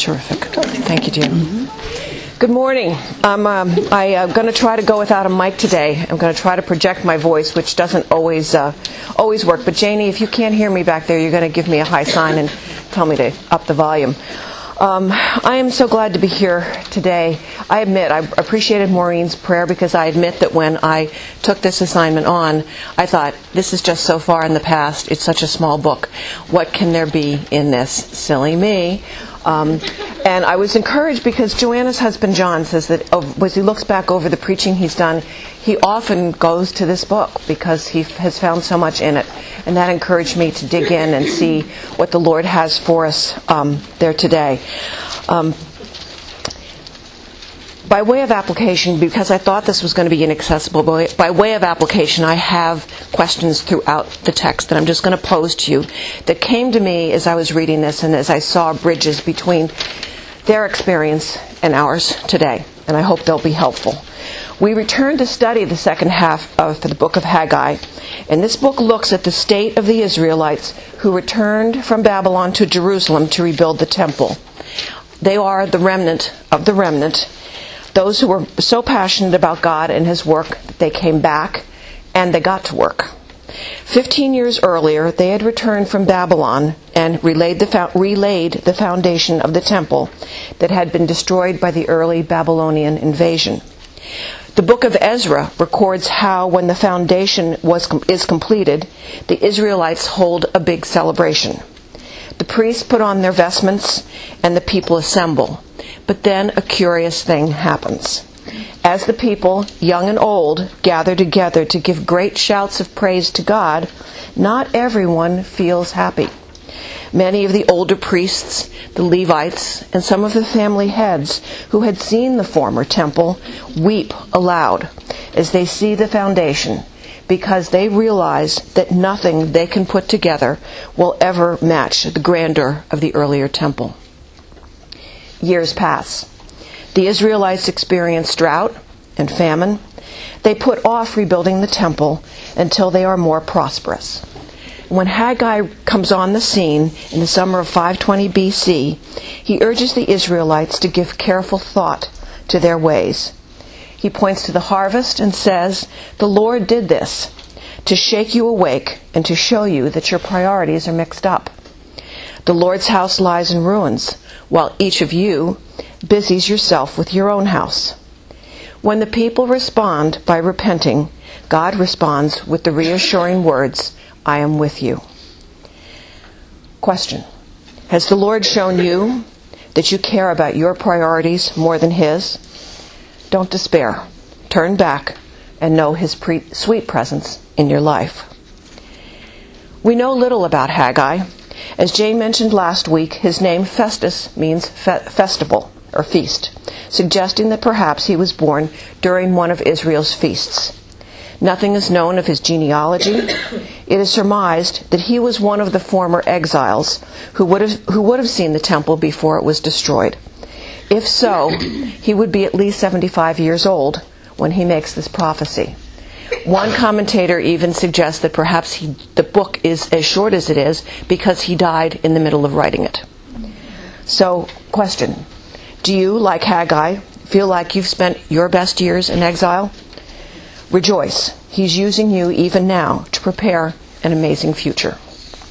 Terrific. Thank you, dear. Good morning. I'm going to try to go without a mic today. I'm going to try to project my voice, which doesn't always work. But Janie, if you can't hear me back there, you're going to give me a high sign and tell me to up the volume. I am so glad to be here today. I admit, I appreciated Maureen's prayer because I admit that when I took this assignment on, I thought, this is just so far in the past. It's such a small book. What can there be in this? Silly me. And I was encouraged because Joanna's husband John says that as he looks back over the preaching he's done, he often goes to this book because he has found so much in it. And that encouraged me to dig in and see what the Lord has for us there today. By way of application, because I thought this was going to be inaccessible, by way of application, I have questions throughout the text that I'm just going to pose to you that came to me as I was reading this and as I saw bridges between their experience and ours today. And I hope they'll be helpful. We return to study the second half of the book of Haggai. And this book looks at the state of the Israelites who returned from Babylon to Jerusalem to rebuild the temple. They are the remnant of the remnant. Those who were so passionate about God and His work that they came back and they got to work. 15 years earlier, they had returned from Babylon and relayed the foundation of the temple that had been destroyed by the early Babylonian invasion. The book of Ezra records how, when the foundation is completed, the Israelites hold a big celebration. The priests put on their vestments and the people assemble. But then a curious thing happens. As the people, young and old, gather together to give great shouts of praise to God, not everyone feels happy. Many of the older priests, the Levites, and some of the family heads who had seen the former temple weep aloud as they see the foundation, because they realize that nothing they can put together will ever match the grandeur of the earlier temple. Years pass. The Israelites experience drought and famine. They put off rebuilding the temple until they are more prosperous. When Haggai comes on the scene in the summer of 520 BC, he urges the Israelites to give careful thought to their ways. He points to the harvest and says, "The Lord did this to shake you awake and to show you that your priorities are mixed up. The Lord's house lies in ruins, while each of you busies yourself with your own house." When the people respond by repenting, God responds with the reassuring words, "I am with you." Question: has the Lord shown you that you care about your priorities more than His? Don't despair. Turn back and know His sweet presence in your life. We know little about Haggai. As Jane mentioned last week, his name Festus means festival or feast, suggesting that perhaps he was born during one of Israel's feasts. Nothing is known of his genealogy. It is surmised that he was one of the former exiles who would have seen the temple before it was destroyed. If so, he would be at least 75 years old when he makes this prophecy. One commentator even suggests that perhaps the book is as short as it is because he died in the middle of writing it. So, question: do you, like Haggai, feel like you've spent your best years in exile? Rejoice. He's using you even now to prepare an amazing future.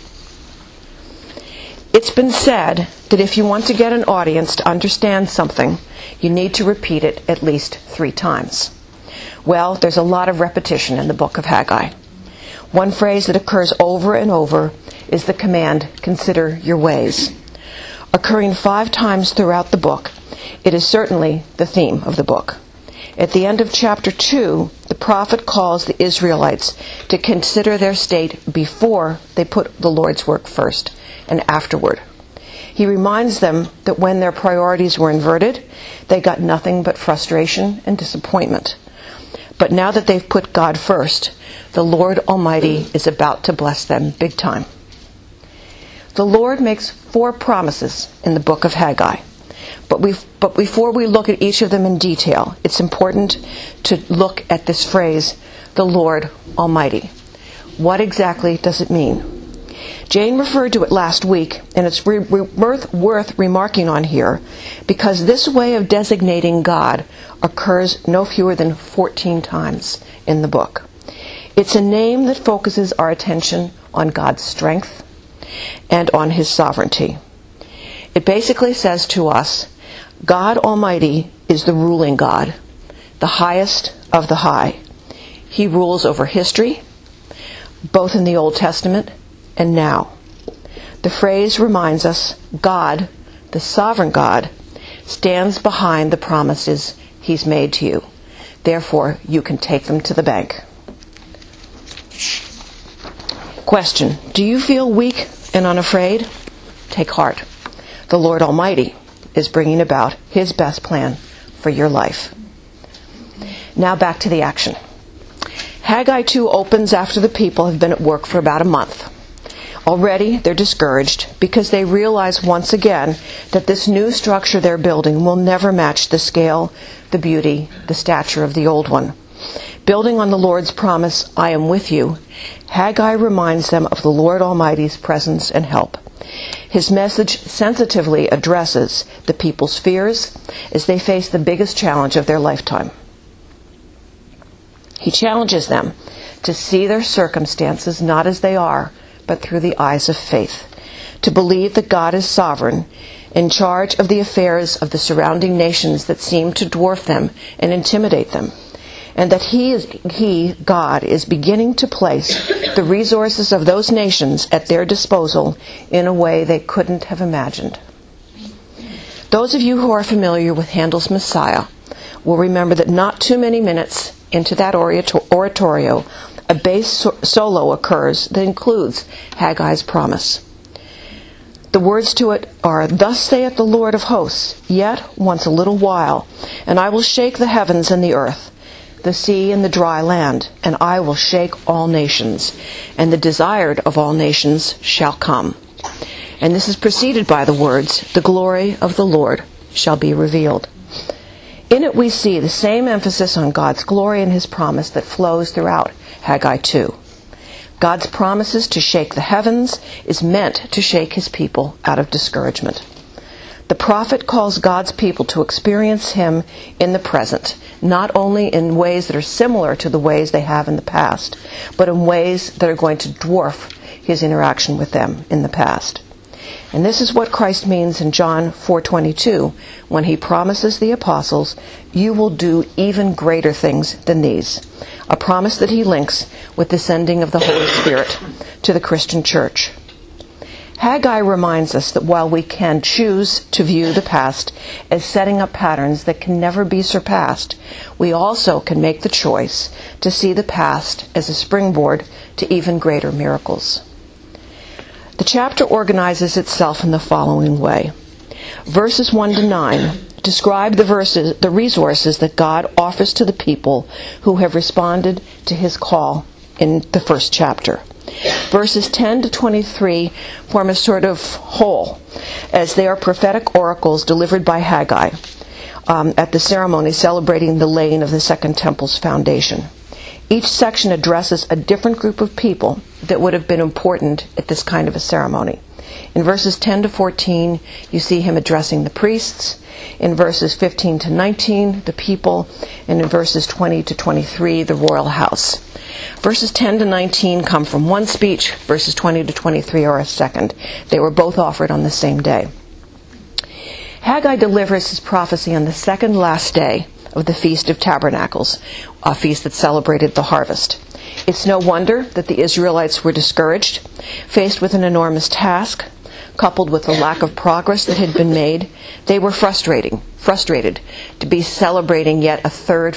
It's been said that if you want to get an audience to understand something, you need to repeat it at least 3 times. Well, there's a lot of repetition in the book of Haggai. One phrase that occurs over and over is the command, "Consider your ways." Occurring 5 times throughout the book, it is certainly the theme of the book. At the end of chapter 2, the prophet calls the Israelites to consider their state before they put the Lord's work first and afterward. He reminds them that when their priorities were inverted, they got nothing but frustration and disappointment. But now that they've put God first, the Lord Almighty is about to bless them big time. The Lord makes 4 promises in the book of Haggai. But before we look at each of them in detail, it's important to look at this phrase, the Lord Almighty. What exactly does it mean? Jane referred to it last week, and it's worth remarking on here, because this way of designating God occurs no fewer than 14 times in the book. It's a name that focuses our attention on God's strength and on His sovereignty. It basically says to us, God Almighty is the ruling God, the highest of the high. He rules over history, both in the Old Testament and now. The phrase reminds us God, the sovereign God, stands behind the promises He's made to you. Therefore, you can take them to the bank. Question: do you feel weak and unafraid? Take heart. The Lord Almighty is bringing about His best plan for your life. Now back to the action. Haggai 2 opens after the people have been at work for about a month. Already they're discouraged because they realize once again that this new structure they're building will never match the scale, the beauty, the stature of the old one. Building on the Lord's promise, I am with you, Haggai reminds them of the Lord Almighty's presence and help. His message sensitively addresses the people's fears as they face the biggest challenge of their lifetime. He challenges them to see their circumstances not as they are, but through the eyes of faith, to believe that God is sovereign, in charge of the affairs of the surrounding nations that seem to dwarf them and intimidate them, and that God, is beginning to place the resources of those nations at their disposal in a way they couldn't have imagined. Those of you who are familiar with Handel's Messiah will remember that not too many minutes into that oratorio, a bass solo occurs that includes Haggai's promise. The words to it are, "Thus saith the Lord of hosts, yet once a little while, and I will shake the heavens and the earth, the sea and the dry land, and I will shake all nations, and the desired of all nations shall come." And this is preceded by the words, "The glory of the Lord shall be revealed." In it we see the same emphasis on God's glory and His promise that flows throughout Haggai 2. God's promises to shake the heavens is meant to shake His people out of discouragement. The prophet calls God's people to experience Him in the present, not only in ways that are similar to the ways they have in the past, but in ways that are going to dwarf His interaction with them in the past. And this is what Christ means in John 4:22 when He promises the apostles, "You will do even greater things than these," a promise that He links with the sending of the Holy Spirit to the Christian church. Haggai reminds us that while we can choose to view the past as setting up patterns that can never be surpassed, we also can make the choice to see the past as a springboard to even greater miracles. The chapter organizes itself in the following way. Verses 1 to 9 describe the resources that God offers to the people who have responded to His call in the first chapter. Verses 10 to 23 form a sort of whole, as they are prophetic oracles delivered by Haggai at the ceremony celebrating the laying of the Second Temple's foundation. Each section addresses a different group of people that would have been important at this kind of a ceremony. In verses 10 to 14, you see him addressing the priests. In verses 15 to 19, the people. And in verses 20 to 23, the royal house. Verses 10 to 19 come from one speech. Verses 20 to 23 are a second. They were both offered on the same day. Haggai delivers his prophecy on the second last day of the Feast of Tabernacles, a feast that celebrated the harvest. It's no wonder that the Israelites were discouraged, faced with an enormous task, coupled with the lack of progress that had been made. They were frustrated to be celebrating yet a third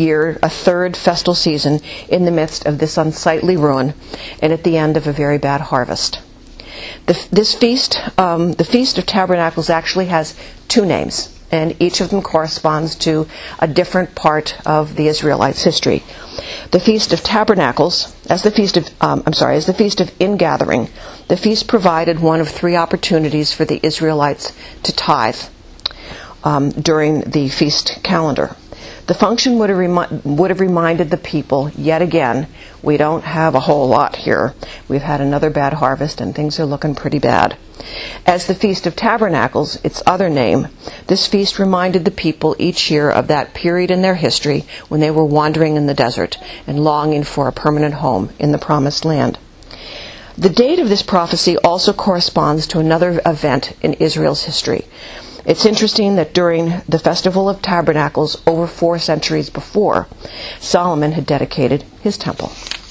festal season in the midst of this unsightly ruin and at the end of a very bad harvest. This feast, the Feast of Tabernacles, actually has two names, and each of them corresponds to a different part of the Israelites' history. The Feast of Tabernacles, as the Feast of Ingathering, the feast provided one of three opportunities for the Israelites to tithe during the feast calendar. The function would have reminded the people, yet again, we don't have a whole lot here. We've had another bad harvest and things are looking pretty bad. As the Feast of Tabernacles, its other name, this feast reminded the people each year of that period in their history when they were wandering in the desert and longing for a permanent home in the Promised Land. The date of this prophecy also corresponds to another event in Israel's history. It's interesting that during the Festival of Tabernacles, over 4 centuries before, Solomon had dedicated his temple.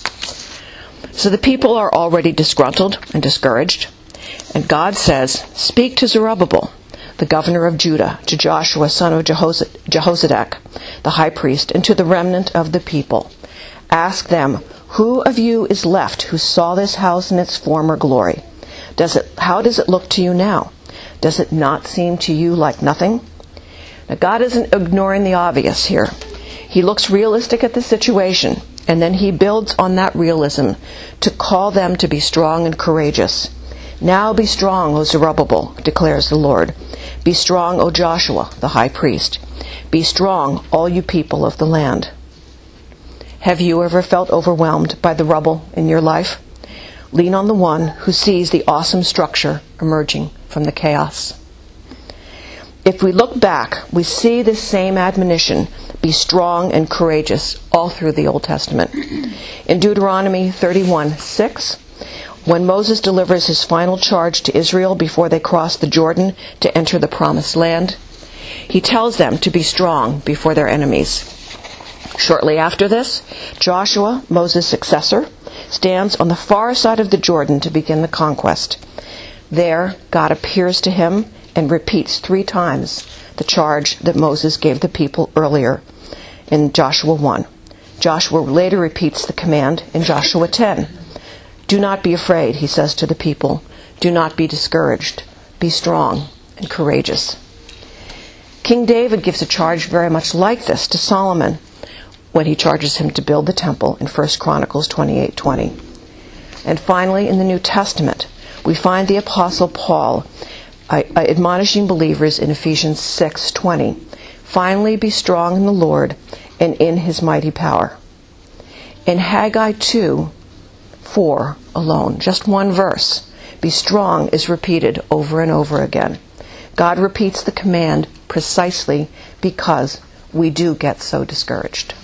So the people are already disgruntled and discouraged, and God says, "Speak to Zerubbabel, the governor of Judah, to Joshua, son of Jehozadak, the high priest, and to the remnant of the people. Ask them, who of you is left who saw this house in its former glory? How does it look to you now? Does it not seem to you like nothing?" Now, God isn't ignoring the obvious here. He looks realistic at the situation, and then he builds on that realism to call them to be strong and courageous. "Now be strong, O Zerubbabel," declares the Lord. "Be strong, O Joshua, the high priest. Be strong, all you people of the land." Have you ever felt overwhelmed by the rubble in your life? Lean on the one who sees the awesome structure emerging from the chaos. If we look back, we see this same admonition, be strong and courageous, all through the Old Testament. In Deuteronomy 31:6, when Moses delivers his final charge to Israel before they cross the Jordan to enter the Promised Land, he tells them to be strong before their enemies. Shortly after this, Joshua, Moses' successor, stands on the far side of the Jordan to begin the conquest. There, God appears to him and repeats 3 times the charge that Moses gave the people earlier in Joshua 1. Joshua later repeats the command in Joshua 10. "Do not be afraid," he says to the people. "Do not be discouraged. Be strong and courageous." King David gives a charge very much like this to Solomon when he charges him to build the temple in 1 Chronicles 28:20. And finally, in the New Testament, we find the Apostle Paul admonishing believers in Ephesians 6:20. "Finally, be strong in the Lord and in his mighty power." In Haggai 2:4 alone, just one verse, "Be strong" is repeated over and over again. God repeats the command precisely because we do get so discouraged.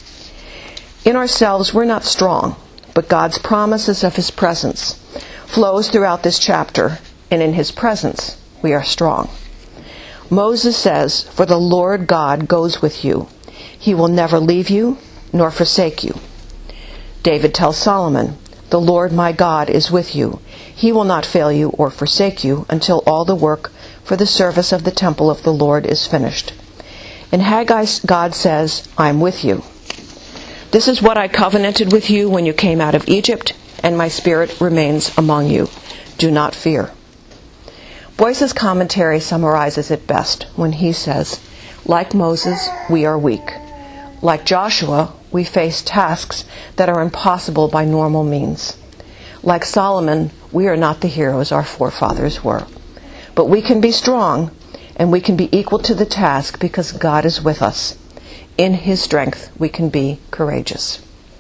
In ourselves, we're not strong, but God's promises of his presence flows throughout this chapter, and in his presence, we are strong. Moses says, "For the Lord God goes with you. He will never leave you nor forsake you." David tells Solomon, "The Lord my God is with you. He will not fail you or forsake you until all the work for the service of the temple of the Lord is finished." In Haggai, God says, "I'm with you. This is what I covenanted with you when you came out of Egypt, and my spirit remains among you. Do not fear." Boyce's commentary summarizes it best when he says, "Like Moses, we are weak. Like Joshua, we face tasks that are impossible by normal means. Like Solomon, we are not the heroes our forefathers were. But we can be strong, and we can be equal to the task because God is with us. In his strength, we can be courageous."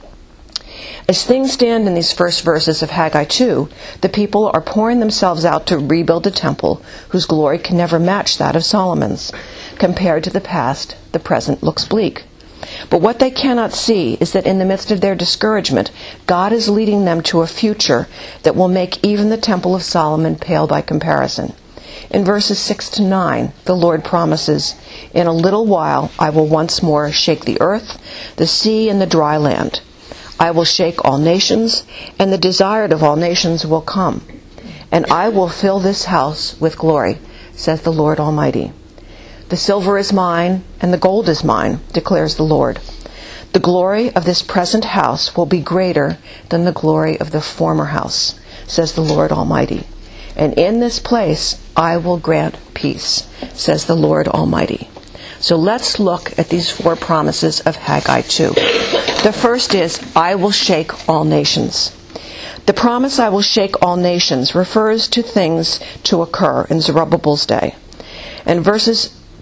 As things stand in these first verses of Haggai 2, the people are pouring themselves out to rebuild a temple whose glory can never match that of Solomon's. Compared to the past, the present looks bleak. But what they cannot see is that in the midst of their discouragement, God is leading them to a future that will make even the Temple of Solomon pale by comparison. In verses 6-9, the Lord promises, "In a little while I will once more shake the earth, the sea, and the dry land. I will shake all nations, and the desired of all nations will come. And I will fill this house with glory, says the Lord Almighty. The silver is mine, and the gold is mine, declares the Lord. The glory of this present house will be greater than the glory of the former house, says the Lord Almighty. And in this place I will grant peace, says the Lord Almighty." So let's look at these 4 promises of Haggai 2. The first is, "I will shake all nations." The promise, "I will shake all nations," refers to things to occur in Zerubbabel's day. And verses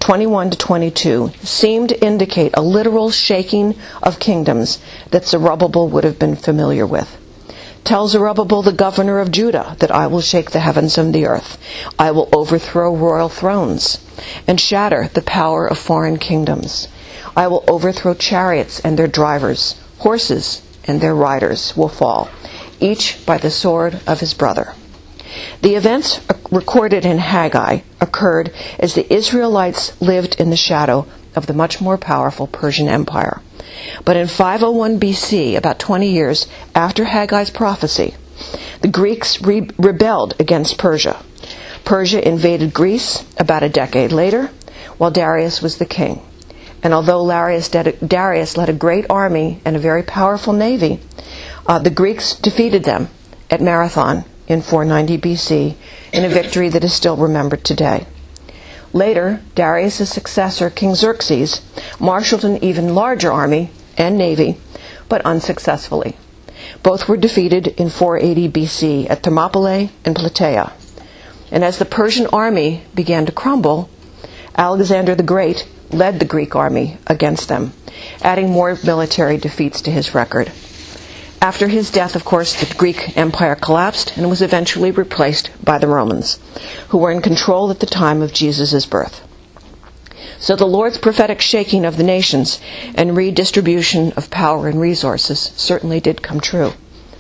21 to 22 seem to indicate a literal shaking of kingdoms that Zerubbabel would have been familiar with. Tell Zerubbabel, the governor of Judah, that I will shake the heavens and the earth. I will overthrow royal thrones and shatter the power of foreign kingdoms. I will overthrow chariots and their drivers. Horses and their riders will fall, each by the sword of his brother. The events recorded in Haggai occurred as the Israelites lived in the shadow of the much more powerful Persian Empire. But in 501 BC, about 20 years after Haggai's prophecy, the Greeks rebelled against Persia. Persia invaded Greece about a decade later, while Darius was the king. And although Darius led a great army and a very powerful navy, the Greeks defeated them at Marathon in 490 BC in a victory that is still remembered today. Later, Darius' successor, King Xerxes, marshaled an even larger army and navy, but unsuccessfully. Both were defeated in 480 BC at Thermopylae and Plataea. And as the Persian army began to crumble, Alexander the Great led the Greek army against them, adding more military defeats to his record. After his death, of course, the Greek Empire collapsed and was eventually replaced by the Romans, who were in control at the time of Jesus' birth. So the Lord's prophetic shaking of the nations and redistribution of power and resources certainly did come true.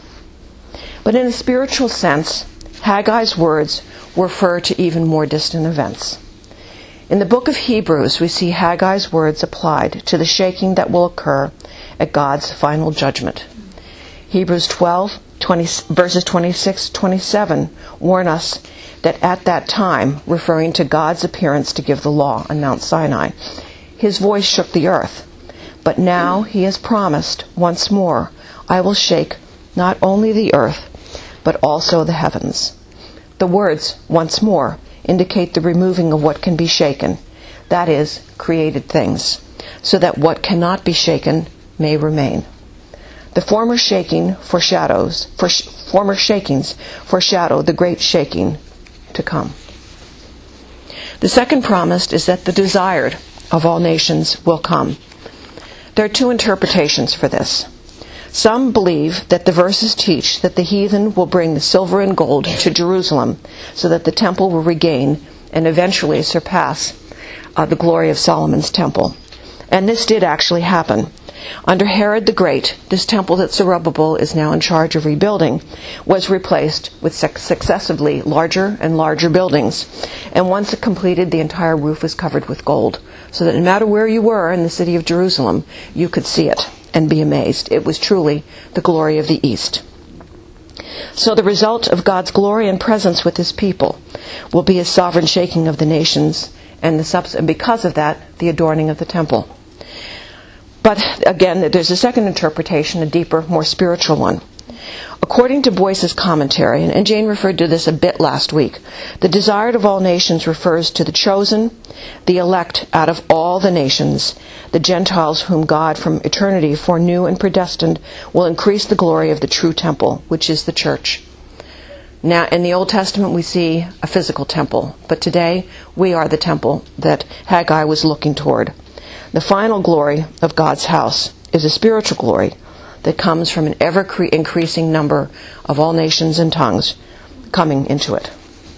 But in a spiritual sense, Haggai's words refer to even more distant events. In the book of Hebrews, we see Haggai's words applied to the shaking that will occur at God's final judgment. Hebrews 12, verses 26-27 warn us that at that time, referring to God's appearance to give the law on Mount Sinai, his voice shook the earth. But now he has promised once more, I will shake not only the earth, but also the heavens. The words, once more, indicate the removing of what can be shaken, that is, created things, so that what cannot be shaken may remain. The former shakings foreshadow the great shaking to come. The second promise is that the desired of all nations will come. There are two interpretations for this. Some believe that the verses teach that the heathen will bring the silver and gold to Jerusalem so that the temple will regain and eventually surpass the glory of Solomon's temple. And this did actually happen. Under Herod the Great, this temple that Zerubbabel is now in charge of rebuilding was replaced with successively larger and larger buildings. And once it completed, the entire roof was covered with gold, so that no matter where you were in the city of Jerusalem, you could see it and be amazed. It was truly the glory of the East. So the result of God's glory and presence with his people will be a sovereign shaking of the nations, and because of that, the adorning of the temple. But again, there's a second interpretation, a deeper, more spiritual one. According to Boyce's commentary, and Jane referred to this a bit last week, the desired of all nations refers to the chosen, the elect out of all the nations, the Gentiles whom God from eternity foreknew and predestined will increase the glory of the true temple, which is the church. Now, in the Old Testament, we see a physical temple, but today we are the temple that Haggai was looking toward. The final glory of God's house is a spiritual glory that comes from an ever-increasing number of all nations and tongues coming into it.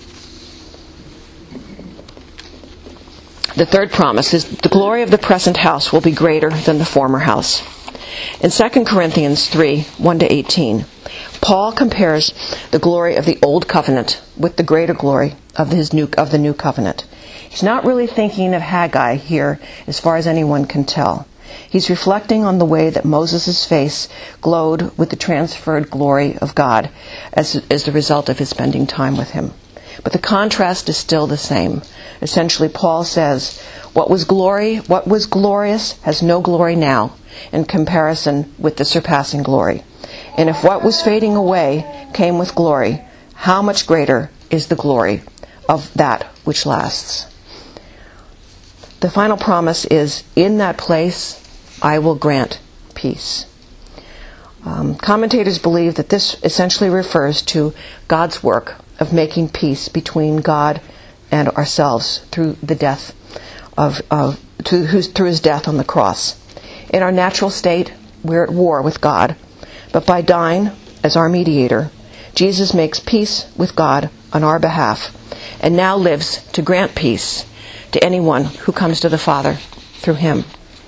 The third promise is the glory of the present house will be greater than the former house. In 2 Corinthians 3, 1-18, Paul compares the glory of the old covenant with the greater glory of the new covenant. He's not really thinking of Haggai here, as far as anyone can tell. He's reflecting on the way that Moses' face glowed with the transferred glory of God as the result of his spending time with him. But the contrast is still the same. Essentially, Paul says, what was glorious has no glory now in comparison with the surpassing glory. And if what was fading away came with glory, how much greater is the glory of that which lasts? The final promise is, in that place I will grant peace. Commentators believe that this essentially refers to God's work of making peace between God and ourselves through the death through his death on the cross. In our natural state, we're at war with God. But by dying as our mediator, Jesus makes peace with God on our behalf and now lives to grant peace to anyone who comes to the Father through him.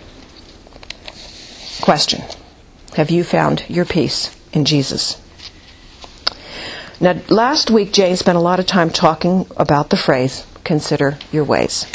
Question: have you found your peace in Jesus? Now, last week, Jane spent a lot of time talking about the phrase, consider your ways.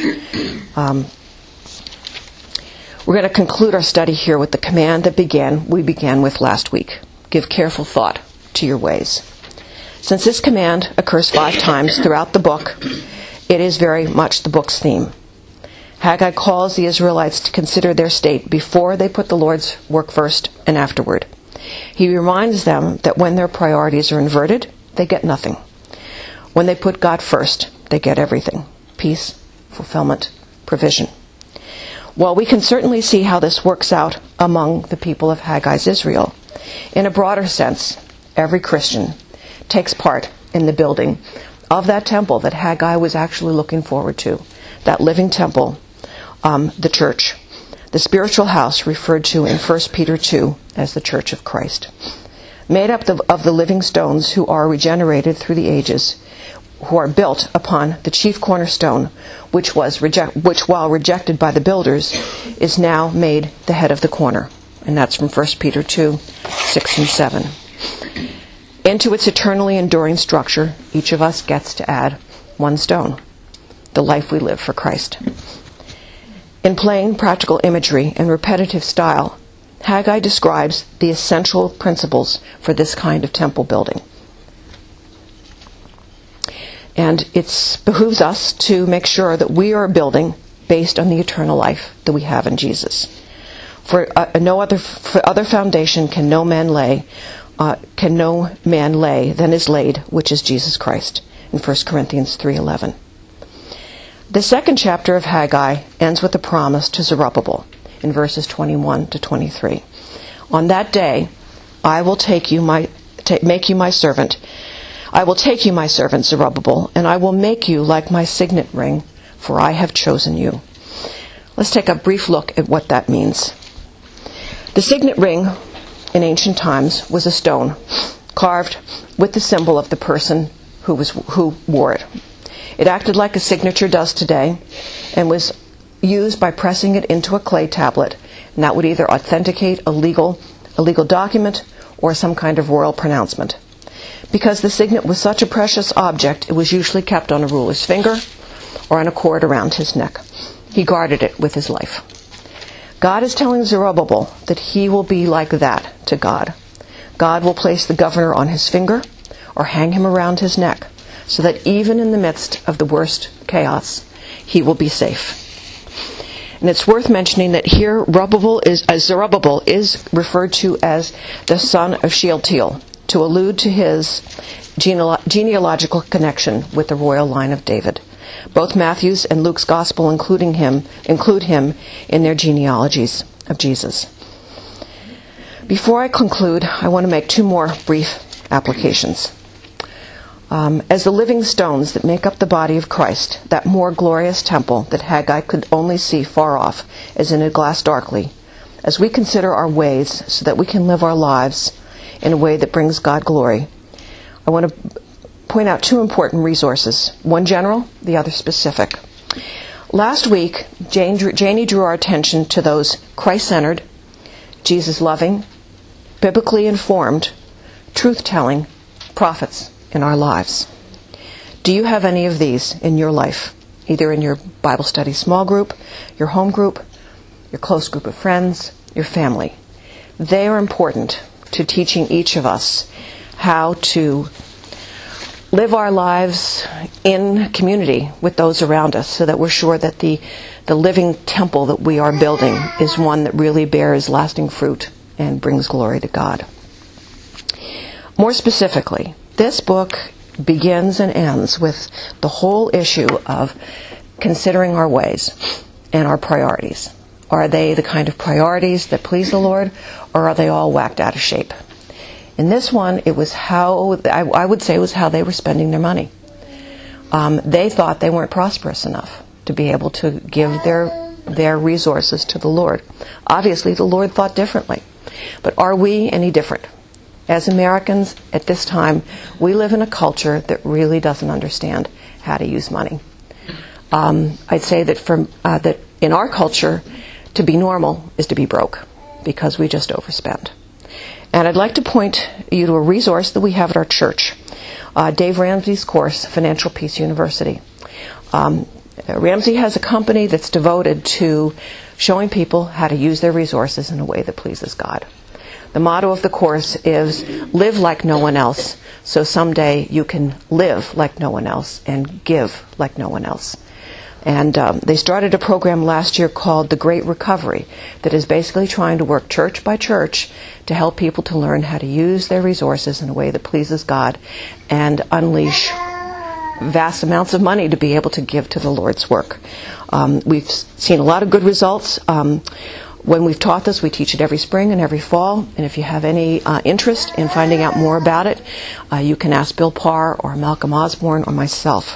We're going to conclude our study here with the command that we began with last week. Give careful thought to your ways. Since this command occurs 5 times throughout the book, it is very much the book's theme. Haggai calls the Israelites to consider their state before they put the Lord's work first and afterward. He reminds them that when their priorities are inverted, they get nothing. When they put God first, they get everything: peace, fulfillment, provision. While we can certainly see how this works out among the people of Haggai's Israel, in a broader sense, every Christian takes part in the building of that temple that Haggai was actually looking forward to, that living temple, the church, the spiritual house referred to in 1 Peter 2 as the Church of Christ, made up of the living stones who are regenerated through the ages, who are built upon the chief cornerstone, which while rejected by the builders, is now made the head of the corner. And that's from 1 Peter 2, 6 and 7. Into its eternally enduring structure, each of us gets to add one stone: the life we live for Christ. In plain, practical imagery and repetitive style, Haggai describes the essential principles for this kind of temple building. And it behooves us to make sure that we are building based on the eternal life that we have in Jesus. For other foundation can no man lay than is laid, which is Jesus Christ, in 1 Corinthians 3:11. The second chapter of Haggai ends with a promise to Zerubbabel in verses 21 to 23. On that day, I will make you my servant. I will take you, my servant Zerubbabel, and I will make you like my signet ring, for I have chosen you. Let's take a brief look at what that means. The signet ring in ancient times was a stone carved with the symbol of the person who wore it. It acted like a signature does today and was used by pressing it into a clay tablet, and that would either authenticate a legal document or some kind of royal pronouncement. Because the signet was such a precious object, it was usually kept on a ruler's finger or on a cord around his neck. He guarded it with his life. God is telling Zerubbabel that he will be like that to God. God will place the governor on his finger or hang him around his neck, so that even in the midst of the worst chaos, he will be safe. And it's worth mentioning that here Zerubbabel is referred to as the son of Shealtiel, to allude to his genealogical connection with the royal line of David. Both Matthew's and Luke's gospel include him in their genealogies of Jesus. Before I conclude, I want to make 2 more brief applications. As the living stones that make up the body of Christ, that more glorious temple that Haggai could only see far off as in a glass darkly, as we consider our ways so that we can live our lives in a way that brings God glory, I want to point out 2 important resources, one general, the other specific. Last week, Janie drew our attention to those Christ-centered, Jesus-loving, biblically informed, truth-telling prophets in our lives. Do you have any of these in your life, either in your Bible study small group, your home group, your close group of friends, your family? They are important to teaching each of us how to live our lives in community with those around us, so that we're sure that the living temple that we are building is one that really bears lasting fruit and brings glory to God. More specifically, this book begins and ends with the whole issue of considering our ways and our priorities. Are they the kind of priorities that please the Lord, or are they all whacked out of shape? In this one, it was how they were spending their money. They thought they weren't prosperous enough to to be able to give their resources to the Lord. Obviously, the Lord thought differently. But are we any different? As Americans, at this time, we live in a culture that really doesn't understand how to use money. I'd say that that in our culture, to be normal is to be broke, because we just overspend. And I'd like to point you to a resource that we have at our church, Dave Ramsey's course, Financial Peace University. Ramsey has a company that's devoted to showing people how to use their resources in a way that pleases God. The motto of the course is, live like no one else, so someday you can live like no one else and give like no one else. And they started a program last year called The Great Recovery that is basically trying to work church by church to help people to learn how to use their resources in a way that pleases God and unleash vast amounts of money to be able to give to the Lord's work. We've seen a lot of good results. When we've taught this, we teach it every spring and every fall. And if you have any interest in finding out more about it, you can ask Bill Parr or Malcolm Osborne or myself.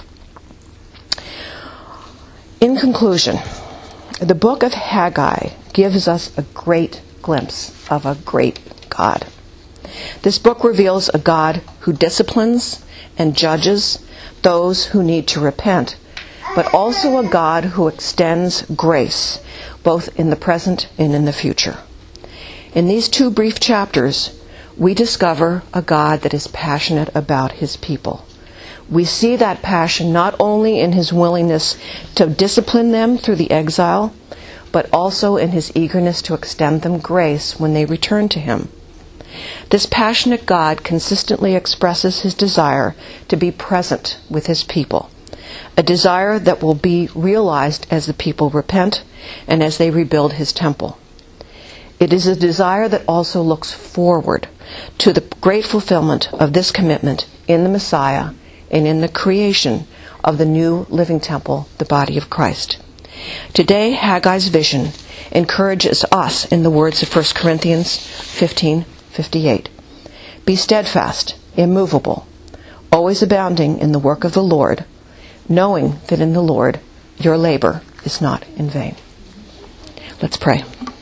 In conclusion, the book of Haggai gives us a great glimpse of a great God. This book reveals a God who disciplines and judges those who need to repent, but also a God who extends grace both in the present and in the future. In these 2 brief chapters, we discover a God that is passionate about his people. We see that passion not only in his willingness to discipline them through the exile, but also in his eagerness to extend them grace when they return to him. This passionate God consistently expresses his desire to be present with his people, a desire that will be realized as the people repent and as they rebuild his temple. It is a desire that also looks forward to the great fulfillment of this commitment in the Messiah and in the creation of the new living temple, the body of Christ. Today, Haggai's vision encourages us in the words of 1 Corinthians 15:58. Be steadfast, immovable, always abounding in the work of the Lord, knowing that in the Lord your labor is not in vain. Let's pray.